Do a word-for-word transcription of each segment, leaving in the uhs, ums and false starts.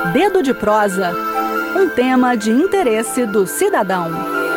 Dedo de Prosa, um tema de interesse do cidadão.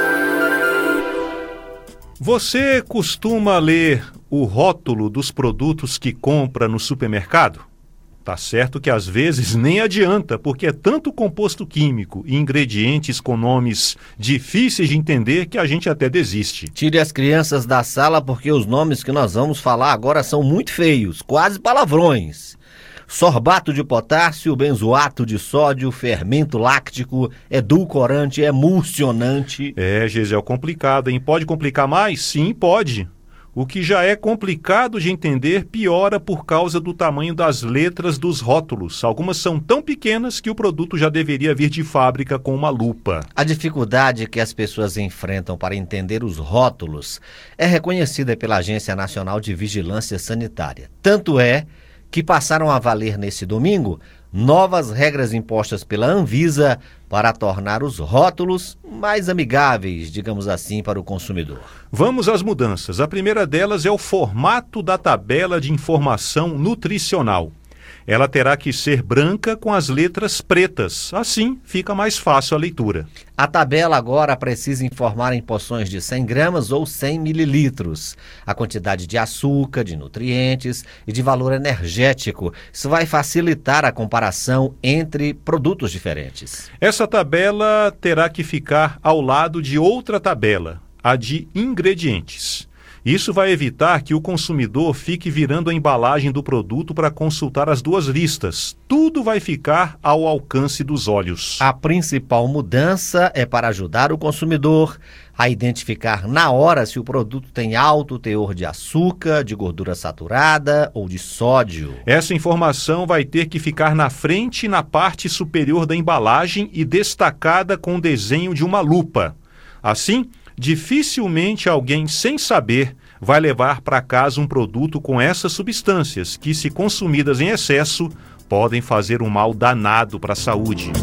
Você costuma ler o rótulo dos produtos que compra no supermercado? Tá certo que às vezes nem adianta, porque é tanto composto químico e ingredientes com nomes difíceis de entender que a gente até desiste. Tire as crianças da sala porque os nomes que nós vamos falar agora são muito feios, quase palavrões. Sorbato de potássio, benzoato de sódio, fermento láctico, edulcorante, emulsionante. É, Gisele, complicado, hein? Pode complicar mais? Sim, pode. O que já é complicado de entender piora por causa do tamanho das letras dos rótulos. Algumas são tão pequenas que o produto já deveria vir de fábrica com uma lupa. A dificuldade que as pessoas enfrentam para entender os rótulos é reconhecida pela Agência Nacional de Vigilância Sanitária. Tanto é que passaram a valer nesse domingo novas regras impostas pela Anvisa para tornar os rótulos mais amigáveis, digamos assim, para o consumidor. Vamos às mudanças. A primeira delas é o formato da tabela de informação nutricional. Ela terá que ser branca com as letras pretas. Assim, fica mais fácil a leitura. A tabela agora precisa informar em porções de cem gramas ou cem mililitros, a quantidade de açúcar, de nutrientes e de valor energético. Isso vai facilitar a comparação entre produtos diferentes. Essa tabela terá que ficar ao lado de outra tabela, a de ingredientes. Isso vai evitar que o consumidor fique virando a embalagem do produto para consultar as duas listas. Tudo vai ficar ao alcance dos olhos. A principal mudança é para ajudar o consumidor a identificar na hora se o produto tem alto teor de açúcar, de gordura saturada ou de sódio. Essa informação vai ter que ficar na frente e na parte superior da embalagem e destacada com o desenho de uma lupa. Assim, dificilmente alguém, sem saber, vai levar para casa um produto com essas substâncias que, se consumidas em excesso, podem fazer um mal danado para a saúde.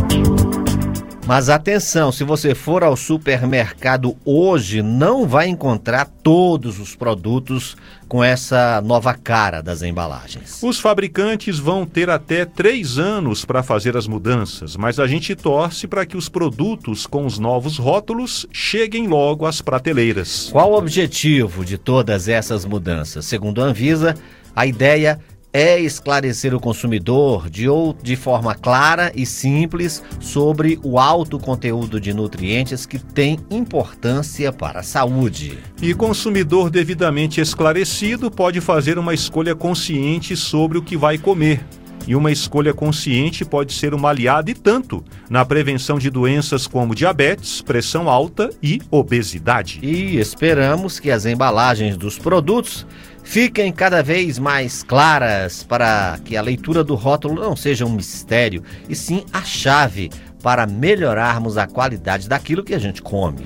Mas atenção, se você for ao supermercado hoje, não vai encontrar todos os produtos com essa nova cara das embalagens. Os fabricantes vão ter até três anos para fazer as mudanças, mas a gente torce para que os produtos com os novos rótulos cheguem logo às prateleiras. Qual o objetivo de todas essas mudanças? Segundo a Anvisa, a ideia é esclarecer o consumidor de, ou, de forma clara e simples sobre o alto conteúdo de nutrientes que tem importância para a saúde. E consumidor devidamente esclarecido pode fazer uma escolha consciente sobre o que vai comer. E uma escolha consciente pode ser uma aliada e tanto na prevenção de doenças como diabetes, pressão alta e obesidade. E esperamos que as embalagens dos produtos fiquem cada vez mais claras para que a leitura do rótulo não seja um mistério, e sim a chave para melhorarmos a qualidade daquilo que a gente come.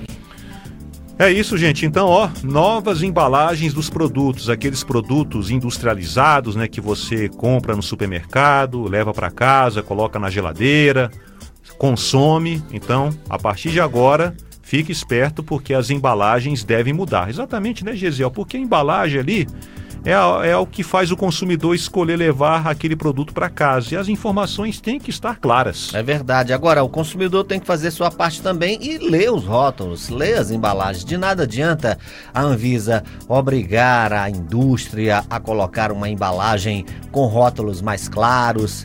É isso, gente. Então, ó, novas embalagens dos produtos, aqueles produtos industrializados, né, que você compra no supermercado, leva para casa, coloca na geladeira, consome. Então, a partir de agora, fique esperto porque as embalagens devem mudar. Exatamente, né, Gesiel? Porque a embalagem ali é, é o que faz o consumidor escolher levar aquele produto para casa. E as informações têm que estar claras. É verdade. Agora, o consumidor tem que fazer sua parte também e ler os rótulos, ler as embalagens. De nada adianta a Anvisa obrigar a indústria a colocar uma embalagem com rótulos mais claros,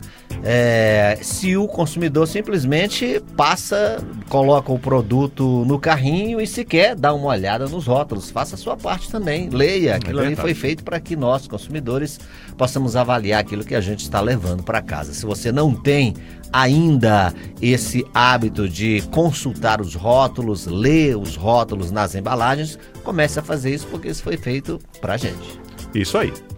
É, se o consumidor simplesmente passa, coloca o produto no carrinho e sequer dá uma olhada nos rótulos. Faça a sua parte também, leia. Aquilo é ali foi feito para que nós, consumidores, possamos avaliar aquilo que a gente está levando para casa. Se você não tem ainda esse hábito de consultar os rótulos, ler os rótulos nas embalagens, comece a fazer isso porque isso foi feito para a gente. Isso aí.